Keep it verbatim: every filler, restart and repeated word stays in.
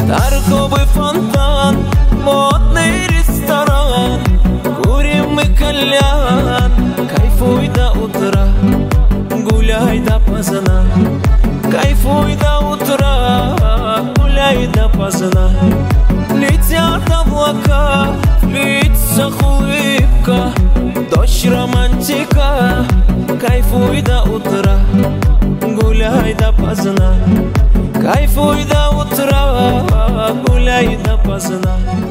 торговый фонтан, модный ресторан. Курим мы кальян, кайфуй до утра, гуляй допоздна. Кайфуй до утра, гуляй допоздна. Летят облака, в лицах улыбка, дождь романтика. Кайфуй до утра, гуляй допоздна. Кайфуй до утра, гуляй допоздна.